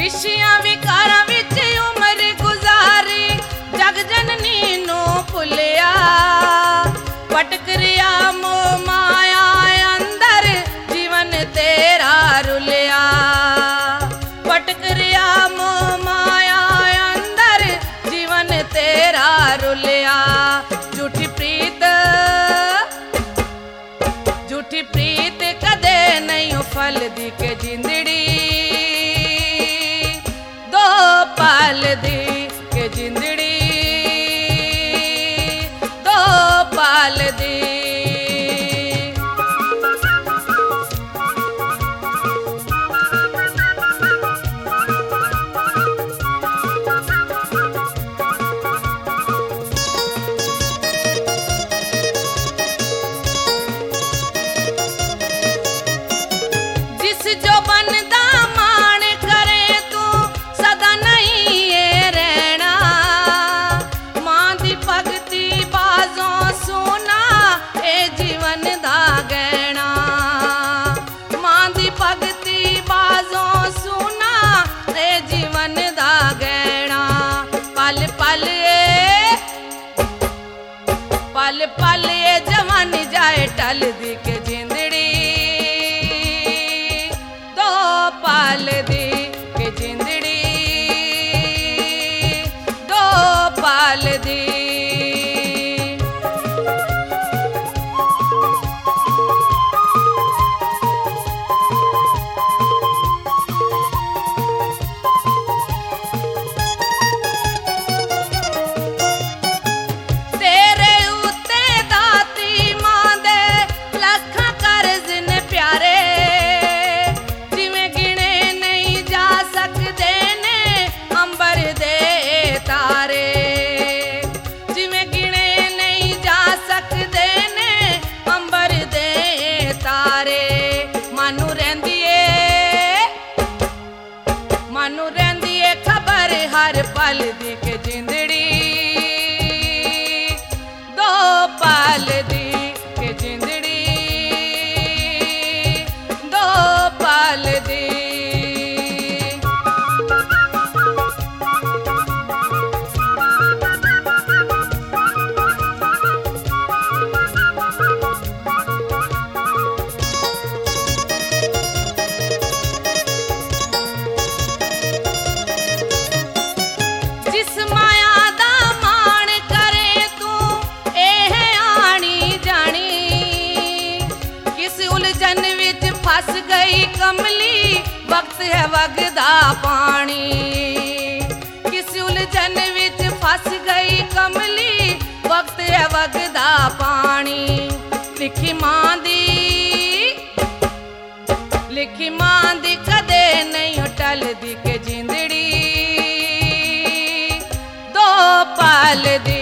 विषयां विकारां विच उमर गुजारी जग जननी नूं भुलिया भटक रिया मोह माया अंदर जीवन तेरा रुलिया भटक रिया मोह माया अंदर जीवन तेरा रुलिया झूठी प्रीत कदे नहीं फल दी के जिंदड़ी दो पाल दी के जिंदड़ी दो पाल दी पल पल ये जवानी जाए टल दी के जिंदड़ी दो पाल दी के जिंदड़ी दो पाल दी मानू रहंदी है खबर हर पल दी के जिंदड़ी दो पाल दी के जिंदड़ी दो पाल दी फस गई कमली वक्त है वगदा पानी किस उलझन विच फस गई कमली वक्त है वगदा पानी लिखी मां दी कदे नहीं टल दी के जिंदड़ी दो पाल दी